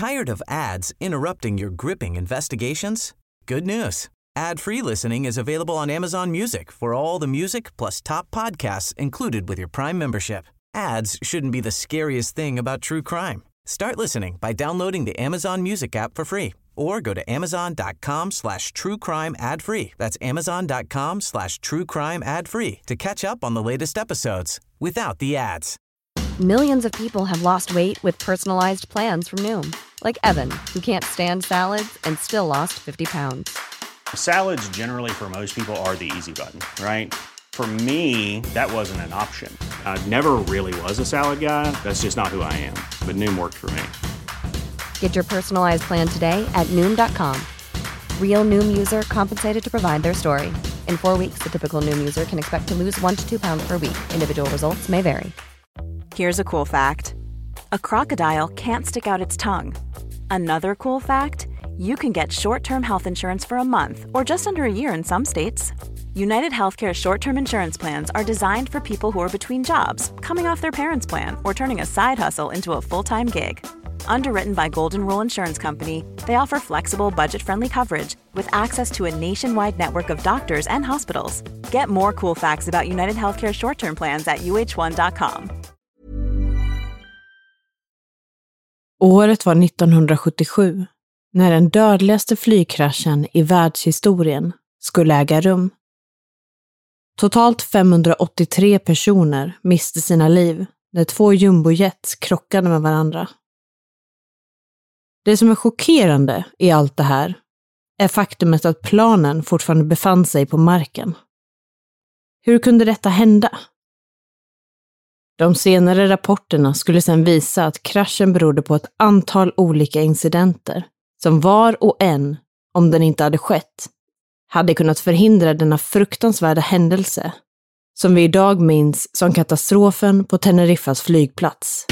Tired of ads interrupting your gripping investigations? Good news. Ad-free listening is available on Amazon Music for all the music plus top podcasts included with your Prime membership. Ads shouldn't be the scariest thing about true crime. Start listening by downloading the Amazon Music app for free or go to amazon.com/truecrime ad-free. That's amazon.com/truecrime ad-free to catch up on the latest episodes without the ads. Millions of people have lost weight with personalized plans from Noom. Like Evan, who can't stand salads and still lost 50 pounds. Salads generally for most people are the easy button, right? For me, that wasn't an option. I never really was a salad guy. That's just not who I am. But Noom worked for me. Get your personalized plan today at Noom.com. Real Noom user compensated to provide their story. In 4 weeks, the typical Noom user can expect to lose 1 to 2 pounds per week. Individual results may vary. Here's a cool fact. A crocodile can't stick out its tongue. Another cool fact, you can get short-term health insurance for a month or just under a year in some states. United Healthcare short-term insurance plans are designed for people who are between jobs, coming off their parents' plan, or turning a side hustle into a full-time gig. Underwritten by Golden Rule Insurance Company, they offer flexible, budget-friendly coverage with access to a nationwide network of doctors and hospitals. Get more cool facts about United Healthcare short-term plans at uh1.com. Året var 1977, när den dödligaste flygkraschen i världshistorien skulle äga rum. Totalt 583 personer miste sina liv när 2 jumbojets krockade med varandra. Det som är chockerande i allt det här är faktumet att planen fortfarande befann sig på marken. Hur kunde detta hända? De senare rapporterna skulle sedan visa att kraschen berodde på ett antal olika incidenter som var och en, om den inte hade skett, hade kunnat förhindra denna fruktansvärda händelse som vi idag minns som katastrofen på Teneriffas flygplats.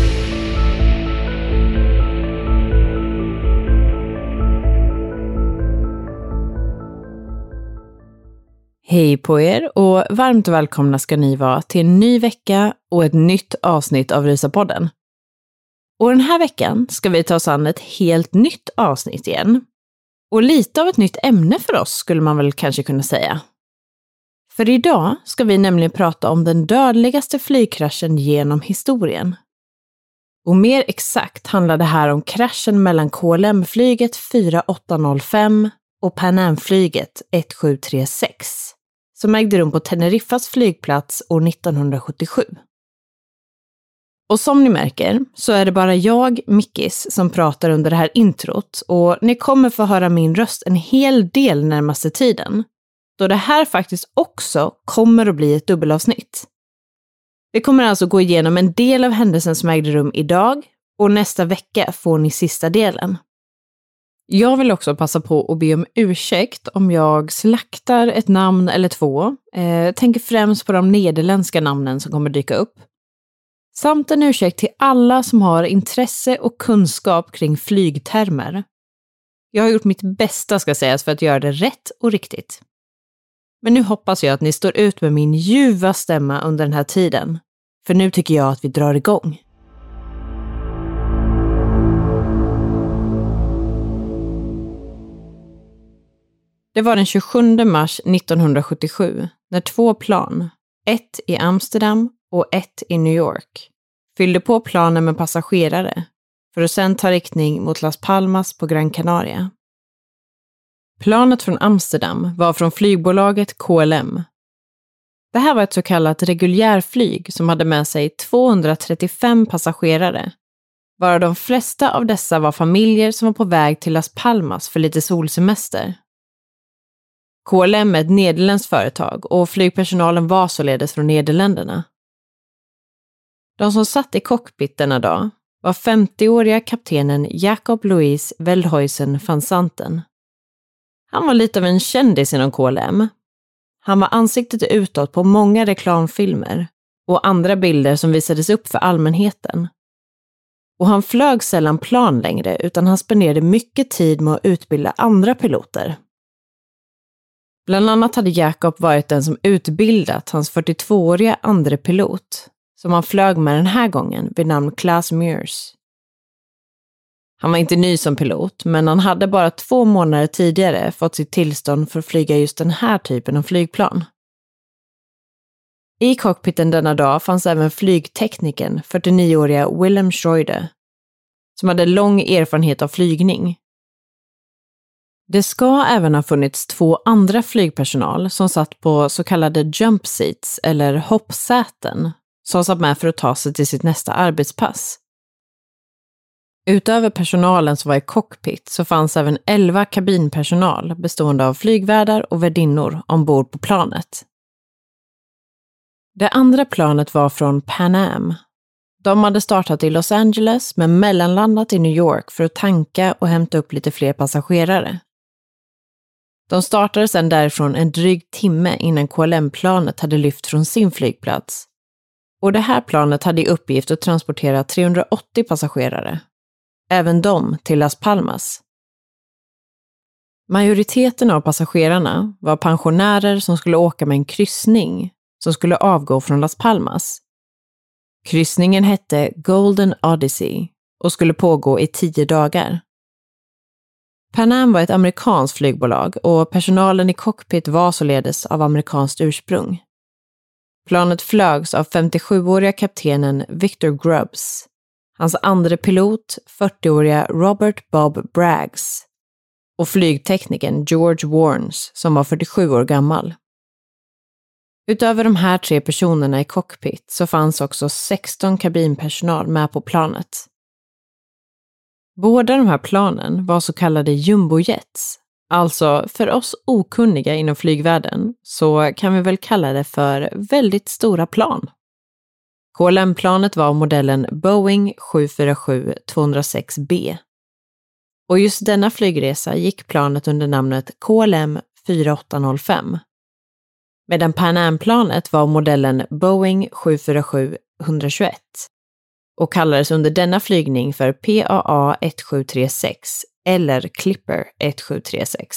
Hej på er och varmt välkomna ska ni vara till en ny vecka och ett nytt avsnitt av Rysapodden. Och den här veckan ska vi ta oss an ett helt nytt avsnitt igen. Och lite av ett nytt ämne för oss skulle man väl kanske kunna säga. För idag ska vi nämligen prata om den dödligaste flygkraschen genom historien. Och mer exakt handlar det här om kraschen mellan KLM-flyget 4805 och Pan Am-flyget 1736 som ägde rum på Teneriffas flygplats år 1977. Och som ni märker så är det bara jag, Mickis, som pratar under det här introt och ni kommer få höra min röst en hel del närmaste tiden, då det här faktiskt också kommer att bli ett dubbelavsnitt. Vi kommer alltså gå igenom en del av händelsen som ägde rum idag och nästa vecka får ni sista delen. Jag vill också passa på att be om ursäkt om jag slaktar ett namn eller två. Tänker främst på de nederländska namnen som kommer dyka upp. Samt en ursäkt till alla som har intresse och kunskap kring flygtermer. Jag har gjort mitt bästa ska sägas för att göra det rätt och riktigt. Men nu hoppas jag att ni står ut med min ljuva stämma under den här tiden. För nu tycker jag att vi drar igång. Det var den 27 mars 1977 när 2 plan, ett i Amsterdam och ett i New York, fyllde på planen med passagerare för att sedan ta riktning mot Las Palmas på Gran Canaria. Planet från Amsterdam var från flygbolaget KLM. Det här var ett så kallat reguljärflyg som hade med sig 235 passagerare, varav de flesta av dessa var familjer som var på väg till Las Palmas för lite solsemester. KLM är ett nederländskt företag och flygpersonalen var således från Nederländerna. De som satt i cockpit denna dag var 50-åriga kaptenen Jacob Louis Veldhuisen van Santen. Han var lite av en kändis inom KLM. Han var ansiktet utåt på många reklamfilmer och andra bilder som visades upp för allmänheten. Och han flög sällan plan längre utan han spenderade mycket tid med att utbilda andra piloter. Bland annat hade Jacob varit den som utbildat hans 42-åriga andre pilot, som han flög med den här gången vid namn Klaas Meurs. Han var inte ny som pilot, men han hade bara 2 månader tidigare fått sitt tillstånd för att flyga just den här typen av flygplan. I cockpiten denna dag fanns även flygteknikern 49-åriga Willem Schroeder, som hade lång erfarenhet av flygning. Det ska även ha funnits 2 andra flygpersonal som satt på så kallade jump seats eller hoppsäten som satt med för att ta sig till sitt nästa arbetspass. Utöver personalen som var i cockpit så fanns även 11 kabinpersonal bestående av flygvärdar och värdinnor ombord på planet. Det andra planet var från Pan Am. De hade startat i Los Angeles men mellanlandat i New York för att tanka och hämta upp lite fler passagerare. De startade sedan därifrån en dryg timme innan KLM-planet hade lyft från sin flygplats. Och det här planet hade i uppgift att transportera 380 passagerare. Även de till Las Palmas. Majoriteten av passagerarna var pensionärer som skulle åka med en kryssning som skulle avgå från Las Palmas. Kryssningen hette Golden Odyssey och skulle pågå i 10 dagar. Pan Am var ett amerikanskt flygbolag och personalen i cockpit var således av amerikanskt ursprung. Planet flögs av 57-åriga kaptenen Victor Grubbs, hans andra pilot 40-åriga Robert Bob Braggs och flygteknikern George Warnes som var 47 år gammal. Utöver de här 3 personerna i cockpit så fanns också 16 kabinpersonal med på planet. Båda de här planen var så kallade jumbojets, alltså för oss okunniga inom flygvärlden så kan vi väl kalla det för väldigt stora plan. KLM-planet var modellen Boeing 747-206B. Och just denna flygresa gick planet under namnet KLM 4805. Medan Pan Am-planet var modellen Boeing 747-121 och kallades under denna flygning för PAA 1736 eller Clipper 1736.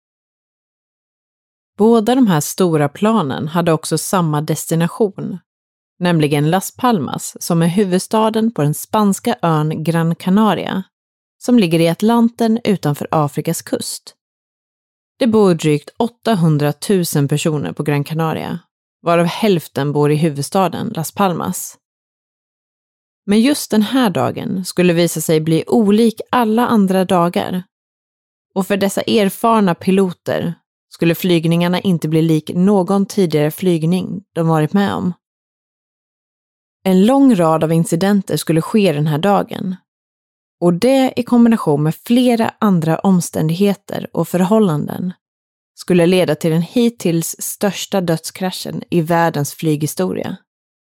Båda de här stora planen hade också samma destination, nämligen Las Palmas som är huvudstaden på den spanska ön Gran Canaria som ligger i Atlanten utanför Afrikas kust. Det bor drygt 800 000 personer på Gran Canaria, varav hälften bor i huvudstaden Las Palmas. Men just den här dagen skulle visa sig bli olik alla andra dagar. Och för dessa erfarna piloter skulle flygningarna inte bli lik någon tidigare flygning de varit med om. En lång rad av incidenter skulle ske den här dagen. Och det i kombination med flera andra omständigheter och förhållanden skulle leda till den hittills största dödskraschen i världens flyghistoria.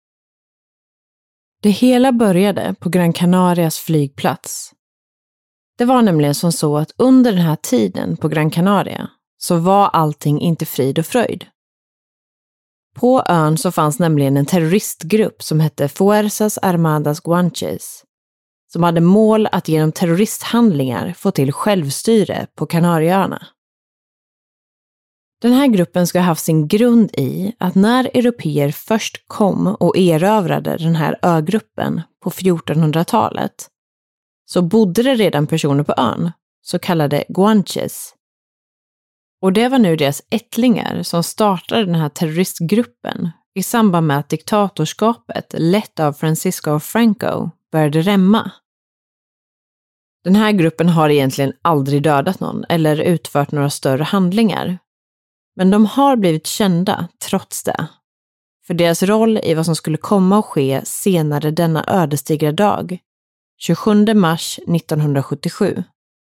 Det hela började på Gran Canarias flygplats. Det var nämligen som så att under den här tiden på Gran Canaria så var allting inte frid och fröjd. På ön så fanns nämligen en terroristgrupp som hette Fuerzas Armadas Guanches som hade mål att genom terroristhandlingar få till självstyre på Kanarieöarna. Den här gruppen ska ha haft sin grund i att när europeer först kom och erövrade den här ögruppen på 1400-talet så bodde det redan personer på ön, så kallade Guanches. Och det var nu deras ättlingar som startade den här terroristgruppen i samband med att diktatorskapet lett av Francisco Franco började rämma. Den här gruppen har egentligen aldrig dödat någon eller utfört några större handlingar. Men de har blivit kända trots det. För deras roll i vad som skulle komma att ske senare denna ödesdigra dag, 27 mars 1977.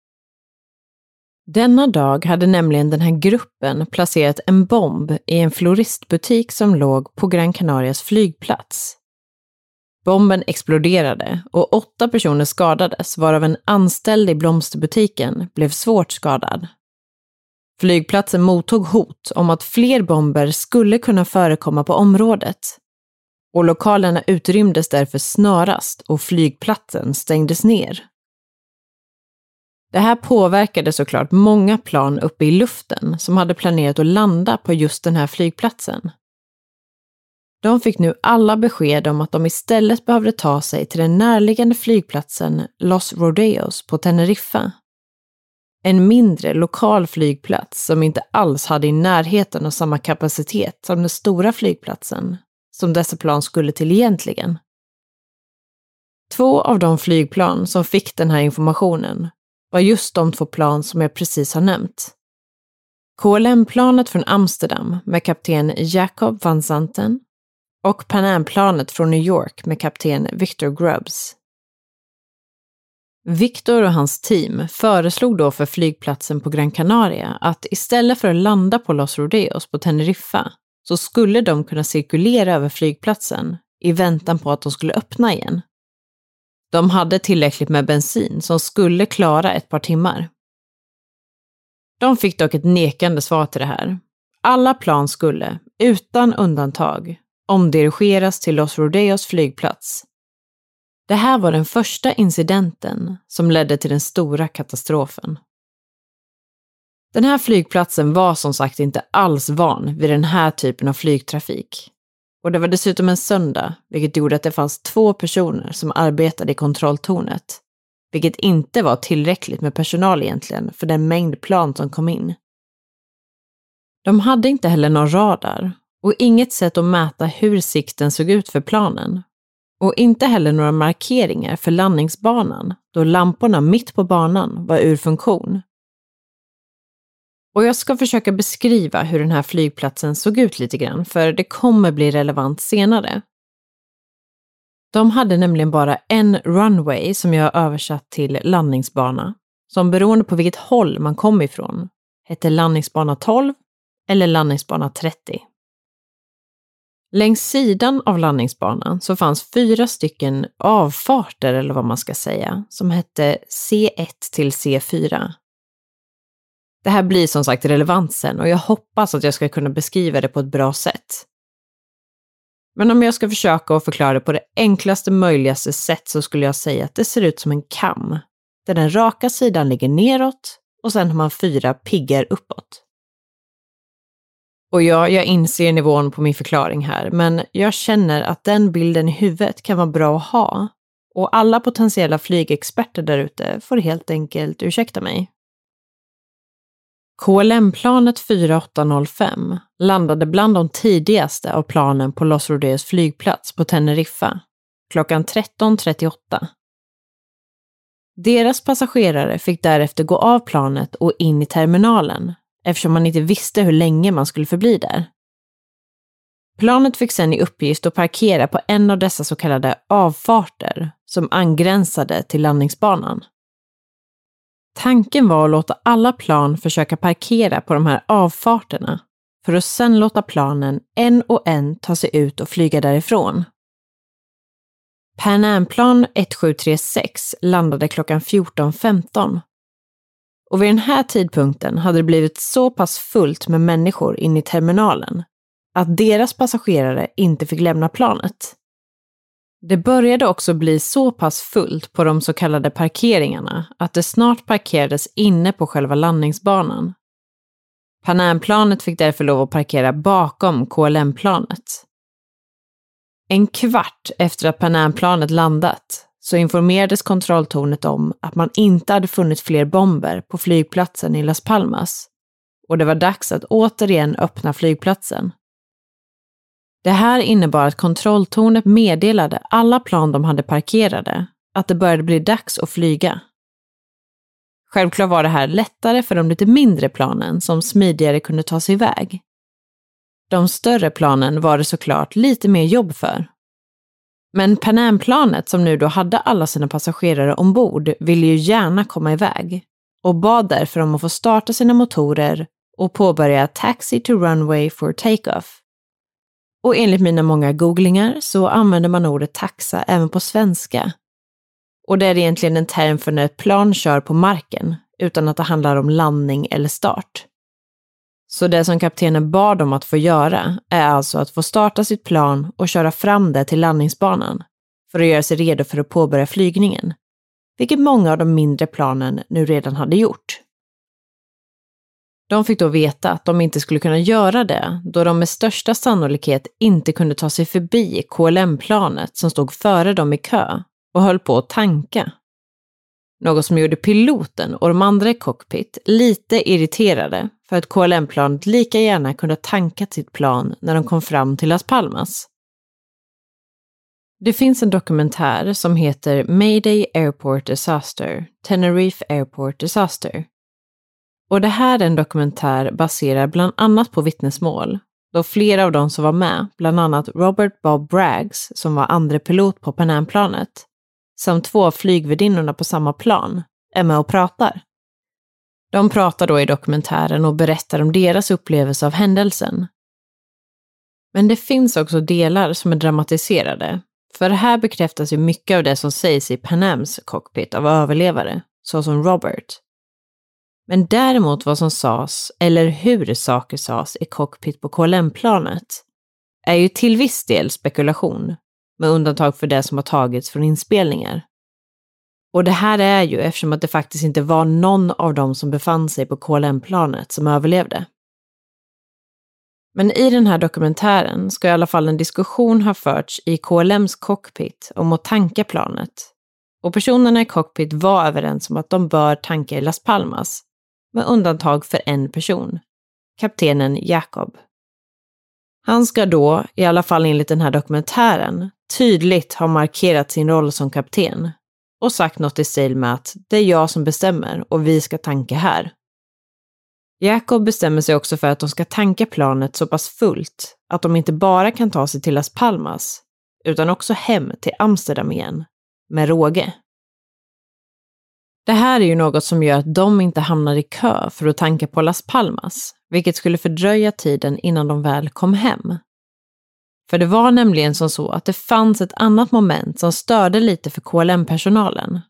Denna dag hade nämligen den här gruppen placerat en bomb i en floristbutik som låg på Gran Canarias flygplats. Bomben exploderade och 8 personer skadades, varav en anställd i blomsterbutiken blev svårt skadad. Flygplatsen mottog hot om att fler bomber skulle kunna förekomma på området. Och lokalerna utrymdes därför snarast och flygplatsen stängdes ner. Det här påverkade såklart många plan uppe i luften som hade planerat att landa på just den här flygplatsen. De fick nu alla besked om att de istället behövde ta sig till den närliggande flygplatsen Los Rodeos på Teneriffa. En mindre lokal flygplats som inte alls hade i närheten av samma kapacitet som den stora flygplatsen som dessa plan skulle till egentligen. 2 av de flygplan som fick den här informationen var just de 2 plan som jag precis har nämnt. KLM-planet från Amsterdam med kapten Jacob van Zanten och Pan Am-planet från New York med kapten Victor Grubbs. Victor och hans team föreslog då för flygplatsen på Gran Canaria att istället för att landa på Los Rodeos på Teneriffa så skulle de kunna cirkulera över flygplatsen i väntan på att de skulle öppna igen. De hade tillräckligt med bensin som skulle klara ett par timmar. De fick dock ett nekande svar till det här. Alla plan skulle, utan undantag, omdirigeras till Los Rodeos flygplats. Det här var den första incidenten som ledde till den stora katastrofen. Den här flygplatsen var som sagt inte alls van vid den här typen av flygtrafik. Och det var dessutom en söndag, vilket gjorde att det fanns 2 personer som arbetade i kontrolltornet. Vilket inte var tillräckligt med personal egentligen för den mängd plan som kom in. De hade inte heller någon radar och inget sätt att mäta hur sikten såg ut för planen. Och inte heller några markeringar för landningsbanan då lamporna mitt på banan var ur funktion. Och jag ska försöka beskriva hur den här flygplatsen såg ut lite grann för det kommer bli relevant senare. De hade nämligen bara en runway som jag har översatt till landningsbana som beroende på vilket håll man kom ifrån hette landningsbana 12 eller landningsbana 30. Längs sidan av landningsbanan så fanns 4 stycken avfarter eller vad man ska säga som hette C1 till C4. Det här blir som sagt relevant sen och jag hoppas att jag ska kunna beskriva det på ett bra sätt. Men om jag ska försöka att förklara det på det enklaste möjligaste sätt så skulle jag säga att det ser ut som en kam. Där den raka sidan ligger neråt och sen har man 4 piggar uppåt. Och jag inser nivån på min förklaring här, men jag känner att den bilden i huvudet kan vara bra att ha. Och alla potentiella flygexperter där ute får helt enkelt ursäkta mig. KLM-planet 4805 landade bland de tidigaste av planen på Los Rodeos flygplats på Teneriffa klockan 13:38. Deras passagerare fick därefter gå av planet och in i terminalen eftersom man inte visste hur länge man skulle förbli där. Planet fick sedan i uppgift att parkera på en av dessa så kallade avfarter som angränsade till landningsbanan. Tanken var att låta alla plan försöka parkera på de här avfarterna för att sedan låta planen en och en ta sig ut och flyga därifrån. Pan Am-plan 1736 landade klockan 14:15. Och vid den här tidpunkten hade det blivit så pass fullt med människor in i terminalen att deras passagerare inte fick lämna planet. Det började också bli så pass fullt på de så kallade parkeringarna att det snart parkerades inne på själva landningsbanan. Pan Am-planet fick därför lov att parkera bakom KLM-planet. En kvart efter att Pan Am-planet landat så informerades kontrolltornet om att man inte hade funnit fler bomber på flygplatsen i Las Palmas och det var dags att återigen öppna flygplatsen. Det här innebar att kontrolltornet meddelade alla plan de hade parkerade att det började bli dags att flyga. Självklart var det här lättare för de lite mindre planen som smidigare kunde ta sig iväg. De större planen var det såklart lite mer jobb för. Men Pan Am-planet som nu då hade alla sina passagerare ombord ville ju gärna komma iväg och bad därför om att få starta sina motorer och påbörja taxi to runway for takeoff. Och enligt mina många googlingar så använder man ordet taxa även på svenska. Och det är egentligen en term för när ett plan kör på marken utan att det handlar om landning eller start. Så det som kaptenen bad om att få göra är alltså att få starta sitt plan och köra fram det till landningsbanan för att göra sig redo för att påbörja flygningen, vilket många av de mindre planen nu redan hade gjort. De fick då veta att de inte skulle kunna göra det då de med största sannolikhet inte kunde ta sig förbi KLM-planet som stod före dem i kö och höll på att tanka. Något som gjorde piloten och de andra i cockpit lite irriterade för att KLM-planet lika gärna kunde ha tankat sitt plan när de kom fram till Las Palmas. Det finns en dokumentär som heter Mayday Airport Disaster, Tenerife Airport Disaster. Och det här är en dokumentär baserad bland annat på vittnesmål, då flera av dem som var med, bland annat Robert Bob Braggs som var andre pilot på Pan Am-planet, samt 2 av flygvärdinnorna på samma plan, är med och pratar. De pratar då i dokumentären och berättar om deras upplevelse av händelsen. Men det finns också delar som är dramatiserade, för här bekräftas ju mycket av det som sägs i Pan Ams cockpit av överlevare, såsom Robert. Men däremot vad som sades, eller hur saker sades i cockpit på KLM-planet, är ju till viss del spekulation, med undantag för det som har tagits från inspelningar. Och det här är ju eftersom att det faktiskt inte var någon av dem som befann sig på KLM-planet som överlevde. Men i den här dokumentären ska i alla fall en diskussion ha förts i KLMs cockpit om att tanka planet. Och personerna i cockpit var överens om att de bör tanka i Las Palmas, med undantag för en person, kaptenen Jacob. Han ska då, i alla fall enligt den här dokumentären, tydligt ha markerat sin roll som kapten och sagt något i stil med att det är jag som bestämmer och vi ska tanka här. Jacob bestämmer sig också för att de ska tanka planet så pass fullt att de inte bara kan ta sig till Las Palmas utan också hem till Amsterdam igen, med råge. Det här är ju något som gör att de inte hamnar i kö för att tanka på Las Palmas, vilket skulle fördröja tiden innan de väl kom hem. För det var nämligen som så att det fanns ett annat moment som störde lite för KLM-personalen.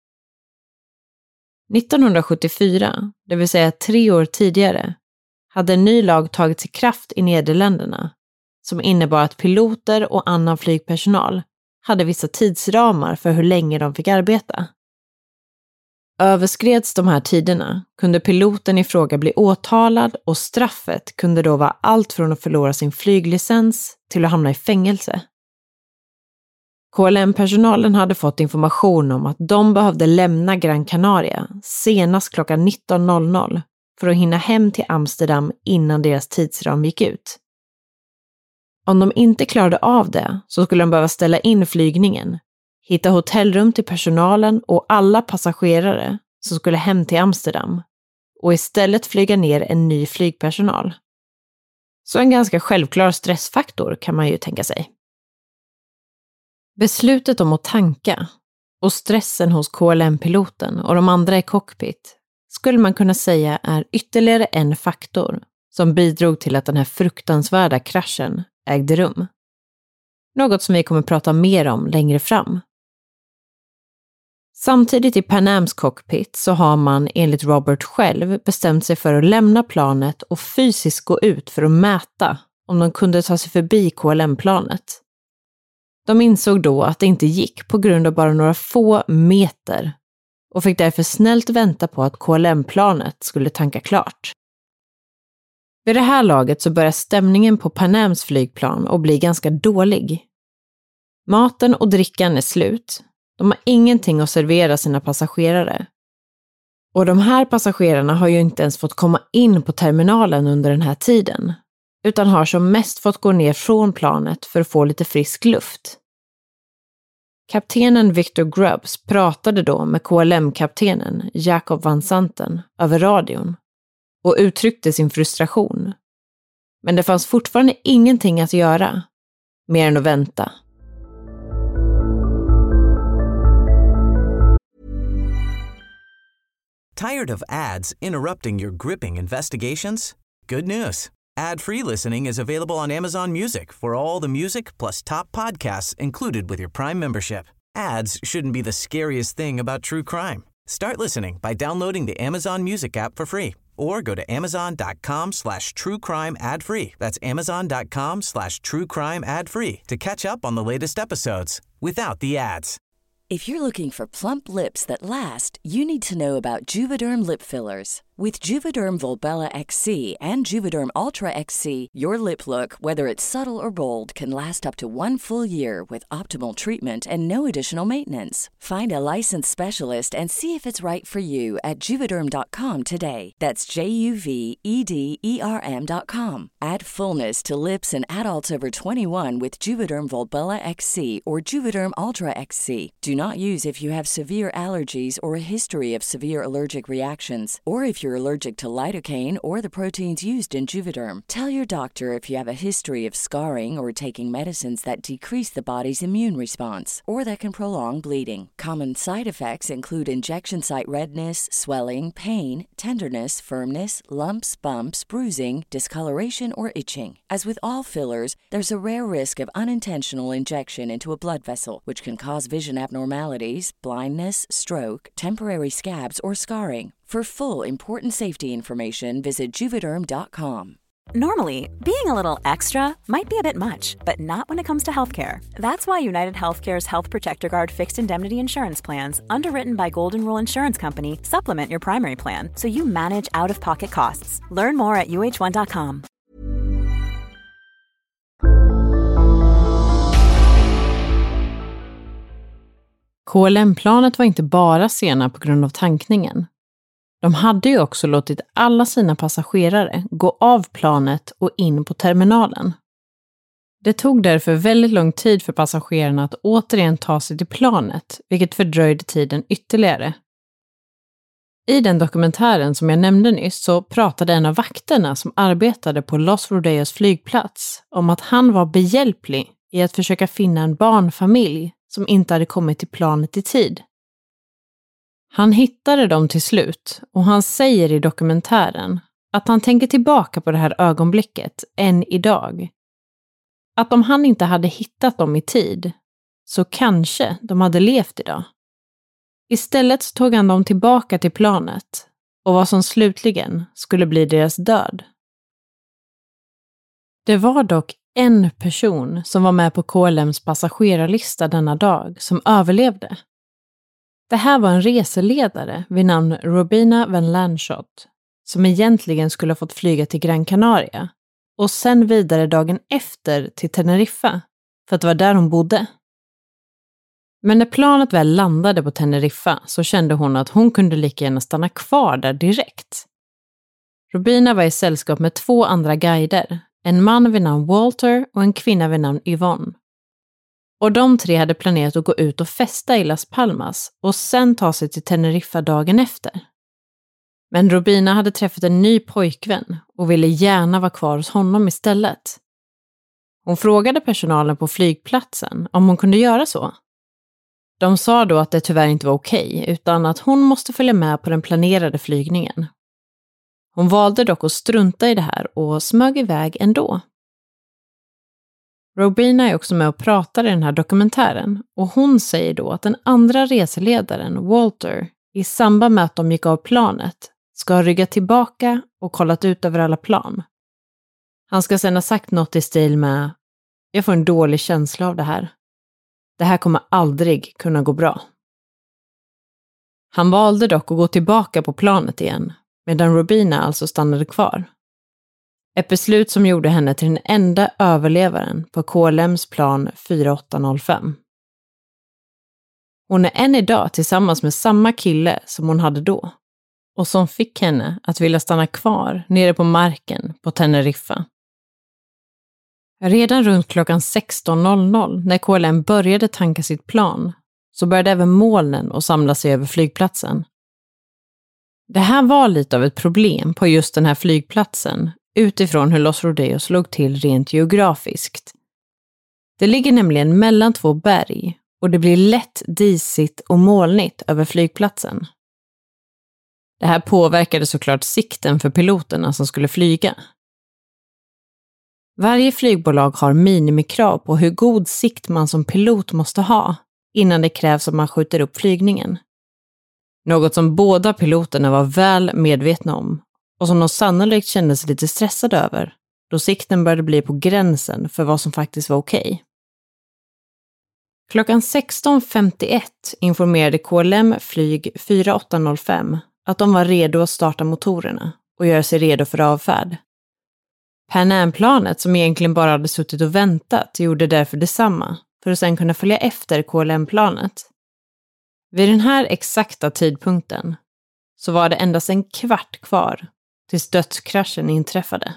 1974, det vill säga 3 år tidigare, hade en ny lag tagits i kraft i Nederländerna som innebar att piloter och annan flygpersonal hade vissa tidsramar för hur länge de fick arbeta. Överskreds de här tiderna kunde piloten i fråga bli åtalad och straffet kunde då vara allt från att förlora sin flyglicens till att hamna i fängelse. KLM-personalen hade fått information om att de behövde lämna Gran Canaria senast klockan 19:00 för att hinna hem till Amsterdam innan deras tidsram gick ut. Om de inte klarade av det så skulle de behöva ställa in flygningen, hitta hotellrum till personalen och alla passagerare som skulle hem till Amsterdam och istället flyga ner en ny flygpersonal. Så en ganska självklar stressfaktor kan man ju tänka sig. Beslutet om att tanka och stressen hos KLM-piloten och de andra i cockpit skulle man kunna säga är ytterligare en faktor som bidrog till att den här fruktansvärda kraschen ägde rum. Något som vi kommer prata mer om längre fram. Samtidigt i Pan Ams cockpit så har man enligt Robert själv bestämt sig för att lämna planet och fysiskt gå ut för att mäta om de kunde ta sig förbi KLM-planet. De insåg då att det inte gick på grund av bara några få meter och fick därför snällt vänta på att KLM-planet skulle tanka klart. Vid det här laget så börjar stämningen på Pan Ams flygplan att bli ganska dålig. Maten och drickan är slut. De har ingenting att servera sina passagerare. Och de här passagerarna har ju inte ens fått komma in på terminalen under den här tiden, utan har som mest fått gå ner från planet för att få lite frisk luft. Kaptenen Victor Grubbs pratade då med KLM-kaptenen Jacob van Santen över radion och uttryckte sin frustration. Men det fanns fortfarande ingenting att göra, mer än att vänta. Tired of ads interrupting your gripping investigations? Good news. Ad-free listening is available on Amazon Music for all the music plus top podcasts included with your Prime membership. Ads shouldn't be the scariest thing about true crime. Start listening by downloading the Amazon Music app for free or go to amazon.com/truecrime ad-free. That's amazon.com/truecrime ad-free to catch up on the latest episodes without the ads. If you're looking for plump lips that last, you need to know about Juvederm lip fillers. With Juvederm Volbella XC and Juvederm Ultra XC, your lip look, whether it's subtle or bold, can last up to 1 full year with optimal treatment and no additional maintenance. Find a licensed specialist and see if it's right for you at Juvederm.com today. That's JUVEDERM.com. Add fullness to lips in adults over 21 with Juvederm Volbella XC or Juvederm Ultra XC. Do not use if you have severe allergies or a history of severe allergic reactions, or if you're allergic to lidocaine or the proteins used in Juvederm. Tell your doctor if you have a history of scarring or taking medicines that decrease the body's immune response or that can prolong bleeding. Common side effects include injection site redness, swelling, pain, tenderness, firmness, lumps, bumps, bruising, discoloration, or itching. As with all fillers, there's a rare risk of unintentional injection into a blood vessel, which can cause vision abnormalities, blindness, stroke, temporary scabs, or scarring. For full, important safety information, visit Juvederm.com. Normally, being a little extra might be a bit much, but not when it comes to healthcare. That's why United Healthcare's Health Protector Guard fixed indemnity insurance plans, underwritten by Golden Rule Insurance Company, supplement your primary plan so you manage out-of-pocket costs. Learn more at UH1.com. KLM-planet var inte bara sena på grund av tankningen. De hade ju också låtit alla sina passagerare gå av planet och in på terminalen. Det tog därför väldigt lång tid för passagerarna att återigen ta sig till planet, vilket fördröjde tiden ytterligare. I den dokumentären som jag nämnde nyss så pratade en av vakterna som arbetade på Los Rodeos flygplats om att han var behjälplig i att försöka finna en barnfamilj som inte hade kommit till planet i tid. Han hittade dem till slut och han säger i dokumentären att han tänker tillbaka på det här ögonblicket än idag. Att om han inte hade hittat dem i tid så kanske de hade levt idag. Istället så tog han dem tillbaka till planet och vad som slutligen skulle bli deras död. Det var dock en person som var med på KLMs passagerarlista denna dag som överlevde. Det här var en reseledare vid namn Robina Van Lanschot som egentligen skulle ha fått flyga till Gran Canaria och sen vidare dagen efter till Teneriffa för att det var där hon bodde. Men när planet väl landade på Teneriffa så kände hon att hon kunde lika gärna stanna kvar där direkt. Robina var i sällskap med 2 andra guider, en man vid namn Walter och en kvinna vid namn Yvonne. Och de 3 hade planerat att gå ut och festa i Las Palmas och sen ta sig till Teneriffa dagen efter. Men Robina hade träffat en ny pojkvän och ville gärna vara kvar hos honom istället. Hon frågade personalen på flygplatsen om hon kunde göra så. De sa då att det tyvärr inte var okej, utan att hon måste följa med på den planerade flygningen. Hon valde dock att strunta i det här och smög iväg ändå. Robina är också med och pratar i den här dokumentären och hon säger då att den andra reseledaren, Walter, i samband med att de gick av planet ska ha ryggat tillbaka och kollat ut över alla plan. Han ska sedan ha sagt något i stil med: jag får en dålig känsla av det här. Det här kommer aldrig kunna gå bra. Han valde dock att gå tillbaka på planet igen, medan Robina alltså stannade kvar. Ett beslut som gjorde henne till den enda överlevaren på KLMs plan 4805. Hon är än idag tillsammans med samma kille som hon hade då och som fick henne att vilja stanna kvar nere på marken på Teneriffa. Redan runt klockan 16.00 när KLM började tanka sitt plan så började även molnen att samla sig över flygplatsen. Det här var lite av ett problem på just den här flygplatsen utifrån hur Los Rodeos låg till rent geografiskt. Det ligger nämligen mellan 2 berg och det blir lätt disigt och molnigt över flygplatsen. Det här påverkade såklart sikten för piloterna som skulle flyga. Varje flygbolag har minimikrav på hur god sikt man som pilot måste ha innan det krävs att man skjuter upp flygningen. Något som båda piloterna var väl medvetna om och som de sannolikt kände sig lite stressade över då sikten började bli på gränsen för vad som faktiskt var okej. Klockan 16.51 informerade KLM flyg 4805 att de var redo att starta motorerna och göra sig redo för avfärd. Pan Am-planet, som egentligen bara hade suttit och väntat, gjorde därför detsamma för att sedan kunna följa efter KLM-planet. Vid den här exakta tidpunkten så var det endast en kvart kvar tills dödskraschen inträffade.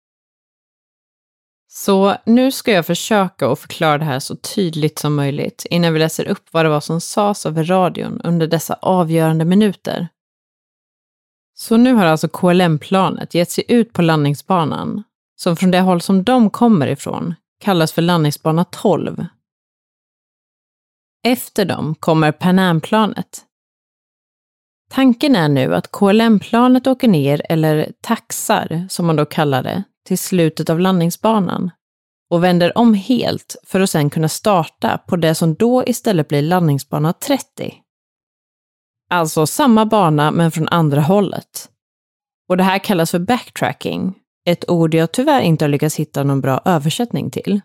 Så nu ska jag försöka att förklara det här så tydligt som möjligt innan vi läser upp vad det var som sades över radion under dessa avgörande minuter. Så nu har alltså KLM-planet gett sig ut på landningsbanan, som från det håll som de kommer ifrån kallas för landningsbana 12. Efter dem kommer Pan Am-planet. Tanken är nu att KLM-planet åker ner, eller taxar som man då kallar det, till slutet av landningsbanan och vänder om helt för att sedan kunna starta på det som då istället blir landningsbana 30. Alltså samma bana men från andra hållet. Och det här kallas för backtracking, ett ord jag tyvärr inte har lyckats hitta någon bra översättning till.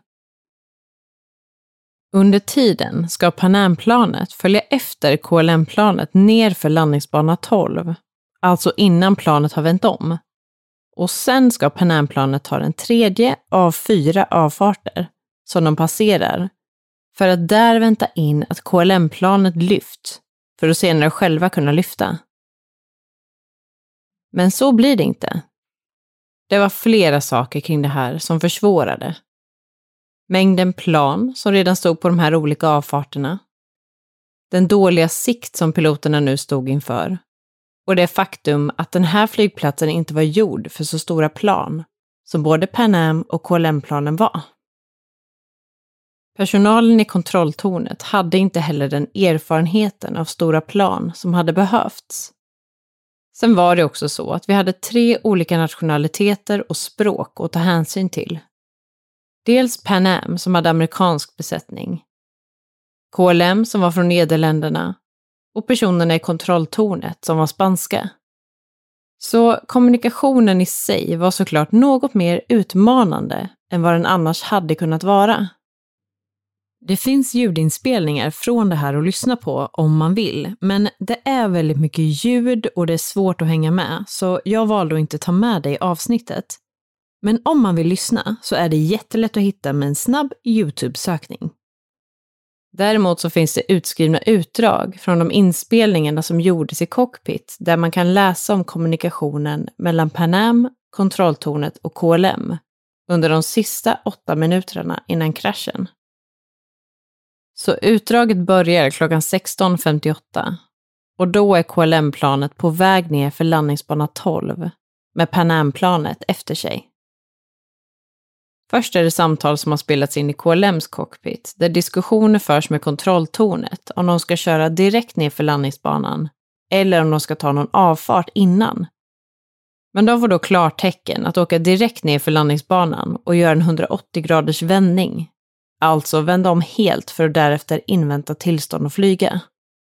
Under tiden ska Pan Am-planet följa efter KLM-planet ner för landningsbana 12, alltså innan planet har vänt om. Och sen ska Pan Am-planet ta den tredje av 4 avfarter som de passerar för att där vänta in att KLM-planet lyft för att senare själva kunna lyfta. Men så blir det inte. Det var flera saker kring det här som försvårade. Mängden plan som redan stod på de här olika avfarterna. Den dåliga sikt som piloterna nu stod inför. Och det faktum att den här flygplatsen inte var gjord för så stora plan som både Pan Am och KLM-planen var. Personalen i kontrolltornet hade inte heller den erfarenheten av stora plan som hade behövts. Sen var det också så att vi hade 3 olika nationaliteter och språk att ta hänsyn till. Dels Pan Am som hade amerikansk besättning, KLM som var från Nederländerna och personerna i kontrolltornet som var spanska. Så kommunikationen i sig var såklart något mer utmanande än vad den annars hade kunnat vara. Det finns ljudinspelningar från det här att lyssna på om man vill, men det är väldigt mycket ljud och det är svårt att hänga med, så jag valde att inte ta med det i avsnittet. Men om man vill lyssna så är det jättelätt att hitta med en snabb YouTube-sökning. Däremot så finns det utskrivna utdrag från de inspelningarna som gjordes i cockpit där man kan läsa om kommunikationen mellan Pan Am, kontrolltornet och KLM under de sista 8 minuterna innan kraschen. Så utdraget börjar klockan 16:58 och då är KLM-planet på väg ner för landningsbana 12 med Pan Am-planet efter sig. Först är det samtal som har spelats in i KLMs cockpit där diskussioner förs med kontrolltornet om de ska köra direkt ner för landningsbanan eller om de ska ta någon avfart innan. Men de får då klartecken att åka direkt ner för landningsbanan och göra en 180 graders vändning. Alltså vända om helt för att därefter invänta tillstånd att flyga.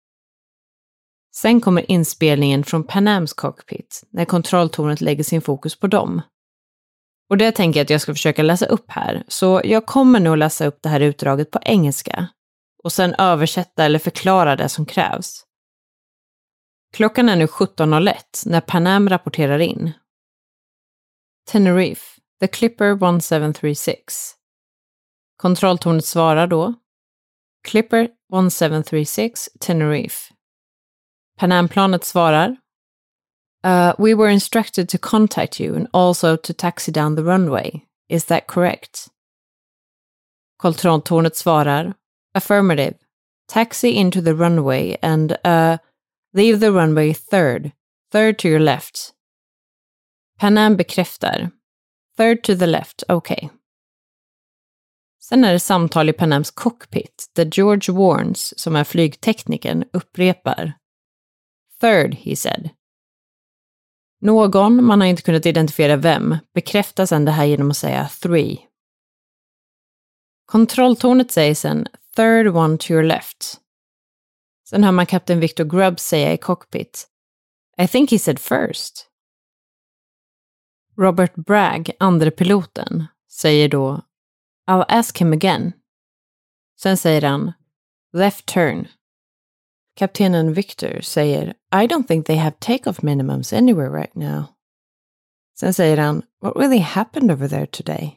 Sen kommer inspelningen från Pan Ams cockpit när kontrolltornet lägger sin fokus på dem. Och det tänker jag att jag ska försöka läsa upp här, så jag kommer nog läsa upp det här utdraget på engelska och sen översätta eller förklara det som krävs. Klockan är nu 17:01 när Pan Am rapporterar in. Tenerife, the Clipper 1736. Kontrolltornet svarar då. Clipper 1736, Tenerife. Pan Am-planet svarar. We were instructed to contact you and also to taxi down the runway. Is that correct? Kontrolltornet svarar. Affirmative. Taxi into the runway and leave the runway third to your left. Pan Am bekräftar. Third to the left, okay. Sen är det samtal i Pan Ams cockpit där George Warnes, som är flygteknikern, upprepar. Third, he said. Någon, man har inte kunnat identifiera vem, bekräftar sedan det här genom att säga 3. Kontrolltornet säger sen third one to your left. Sen hör man kapten Victor Grubbs säga i cockpit. I think he said first. Robert Bragg, andre piloten, säger då I'll ask him again. Sen säger han left turn. Kaptenen Victor säger I don't think they have take-off minimums anywhere right now. Sen säger han What really happened over there today?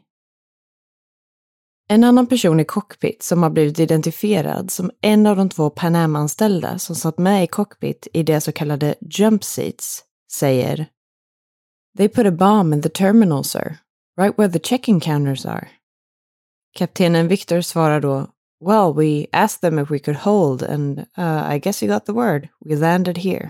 En annan person i cockpit som har blivit identifierad som en av de 2 Pan Am-anställda som satt med i cockpit i det så kallade jump seats säger They put a bomb in the terminal, sir. Right where the check-in counters are. Kaptenen Victor svarar då Well, we asked them if we could hold and I guess you got the word. We landed here.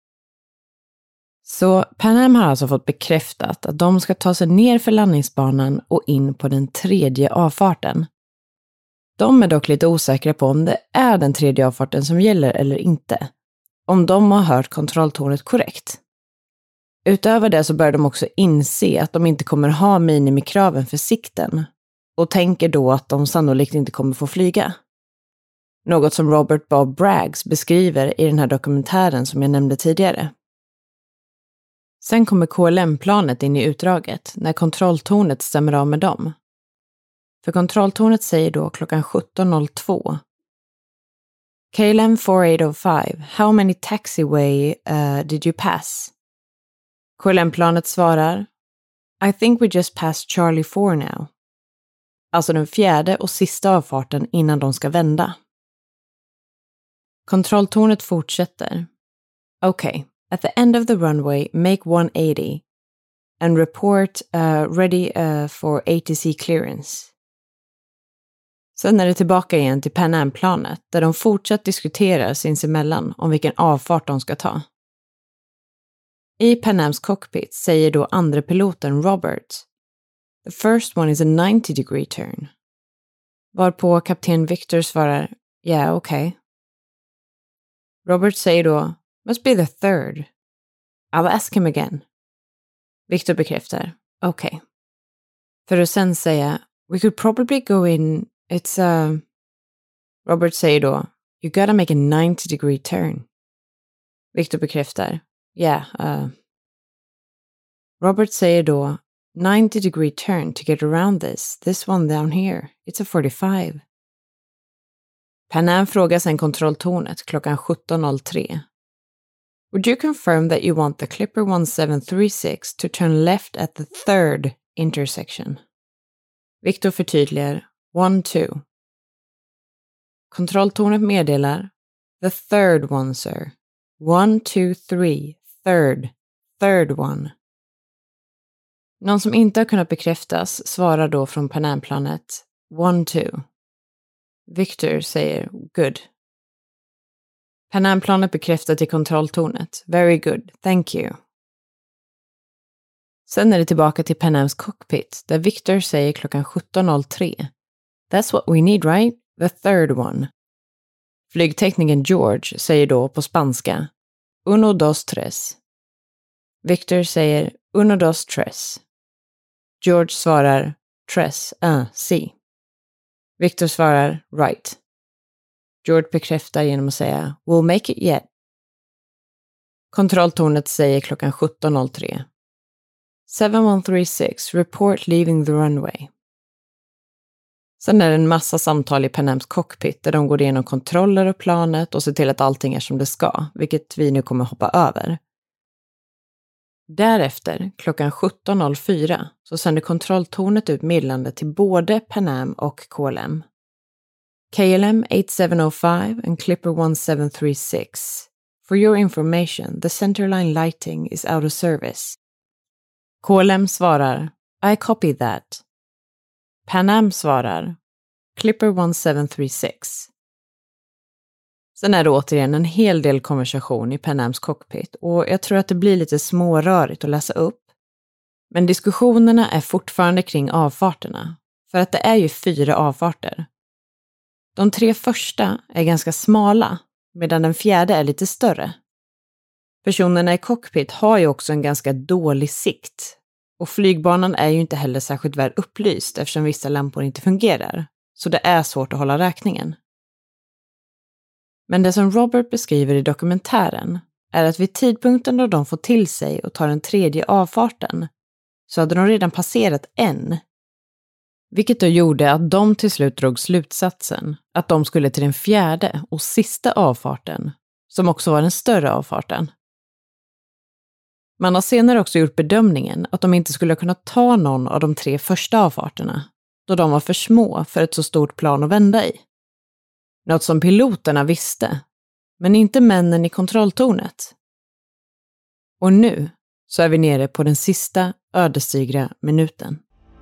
Så Pan Am har alltså fått bekräftat att de ska ta sig ner för landningsbanan och in på den 3:e avfarten. De är dock lite osäkra på om det är den 3:e avfarten som gäller eller inte. Om de har hört kontrolltornet korrekt. Utöver det så bör de också inse att de inte kommer ha minimikraven för sikten och tänker då att de sannolikt inte kommer få flyga. Något som Robert Bob Braggs beskriver i den här dokumentären som jag nämnde tidigare. Sen kommer KLM-planet in i utdraget när kontrolltornet stämmer av med dem. För kontrolltornet säger då klockan 17.02 KLM 4805, how many taxiway did you pass? KLM-planet svarar I think we just passed Charlie 4 now. Alltså den 4:e och sista avfarten innan de ska vända. Kontrolltornet fortsätter. Okay, at the end of the runway, make 180 and report ready for ATC clearance. Sen är det tillbaka igen till Pan Am-planet där de fortsatt diskuterar sinsemellan om vilken avfart de ska ta. I Pan Ams cockpit säger då andra piloten Robert The first one is a 90-degree turn. Varpå kapten Victor svarar Yeah, okay. Robert säger då Must be the third. I'll ask him again. Victor bekräftar Okay. För att sen säga We could probably go in Robert säger då You gotta make a 90-degree turn. Victor bekräftar Yeah, Robert säger då 90-degree turn to get around this one down here. It's a 45. Pan Am frågar sen kontrolltornet klockan 17.03. Would you confirm that you want the Clipper 1736 to turn left at the 3rd intersection? Victor förtydligar 1-2. Kontrolltornet meddelar The 3rd one, sir. 1-2-3, 3rd one. Någon som inte har kunnat bekräftas svarar då från Pan Am-planet 1-2. Victor säger good. Pan Am-planet bekräftar till kontrolltornet very good, thank you. Sen är det tillbaka till Pan Ams cockpit där Victor säger klockan 17.03 That's what we need, right? The 3rd one. Flygteknikern George säger då på spanska Uno, dos, tres. Victor säger Uno, dos, tres. George svarar tres, si. Victor svarar right. George bekräftar genom att säga We'll make it yet. Kontrolltornet säger klockan 17.03 7136, report leaving the runway. Sen är det en massa samtal i Pan Ams cockpit där de går igenom kontroller och planet och ser till att allting är som det ska, vilket vi nu kommer hoppa över. Därefter, klockan 17.04, så sänder kontrolltornet ut meddelande till både Pan Am och KLM. KLM 8705 and Clipper 1736. For your information, the centerline lighting is out of service. KLM svarar, I copy that. Pan Am svarar, Clipper 1736. Sen är det återigen en hel del konversation i Pan Ams cockpit och jag tror att det blir lite smårörigt att läsa upp. Men diskussionerna är fortfarande kring avfarterna, för att det är ju 4 avfarter. De 3 första är ganska smala, medan den 4:e är lite större. Personerna i cockpit har ju också en ganska dålig sikt. Och flygbanan är ju inte heller särskilt väl upplyst eftersom vissa lampor inte fungerar. Så det är svårt att hålla räkningen. Men det som Robert beskriver i dokumentären är att vid tidpunkten då de får till sig och tar den 3:e avfarten så hade de redan passerat en. Vilket då gjorde att de till slut drog slutsatsen att de skulle till den 4:e och sista avfarten som också var den större avfarten. Man har senare också gjort bedömningen att de inte skulle kunna ta någon av de 3 första avfarterna, då de var för små för ett så stort plan att vända i. Något som piloterna visste, men inte männen i kontrolltornet. Och nu så är vi nere på den sista ödesdigra minuten.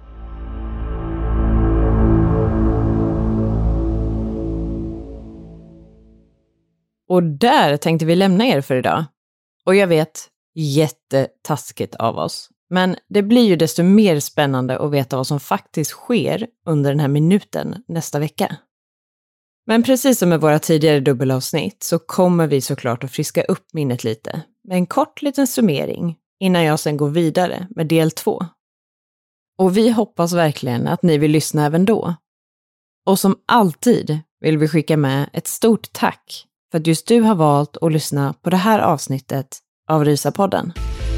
Och där tänkte vi lämna er för idag. Och jag vet, jättetaskigt av oss. Men det blir ju desto mer spännande att veta vad som faktiskt sker under den här minuten nästa vecka. Men precis som med våra tidigare dubbelavsnitt så kommer vi såklart att friska upp minnet lite med en kort liten summering innan jag sen går vidare med del 2. Och vi hoppas verkligen att ni vill lyssna även då. Och som alltid vill vi skicka med ett stort tack för att just du har valt att lyssna på det här avsnittet av Rysapodden.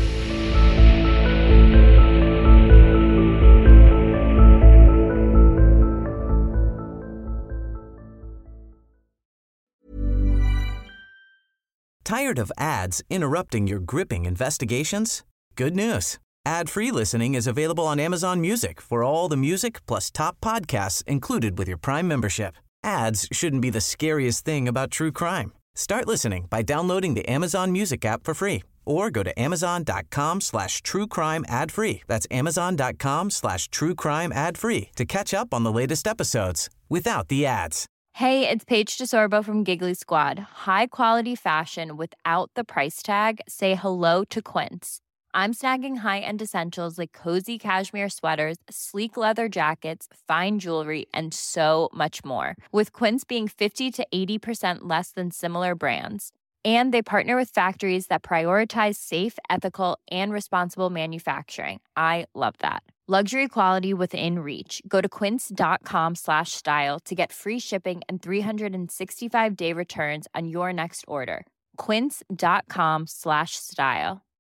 Tired of ads interrupting your gripping investigations? Good news. Ad-free listening is available on Amazon Music for all the music plus top podcasts included with your Prime membership. Ads shouldn't be the scariest thing about true crime. Start listening by downloading the Amazon Music app for free or go to amazon.com/truecrime ad-free. That's amazon.com/truecrime ad-free to catch up on the latest episodes without the ads. Hey, it's Paige DeSorbo from Giggly Squad. High quality fashion without the price tag. Say hello to Quince. I'm snagging high-end essentials like cozy cashmere sweaters, sleek leather jackets, fine jewelry, and so much more. With Quince being 50 to 80% less than similar brands. And they partner with factories that prioritize safe, ethical, and responsible manufacturing. I love that. Luxury quality within reach. Go to quince.com/style to get free shipping and 365-day returns on your next order. Quince.com/style.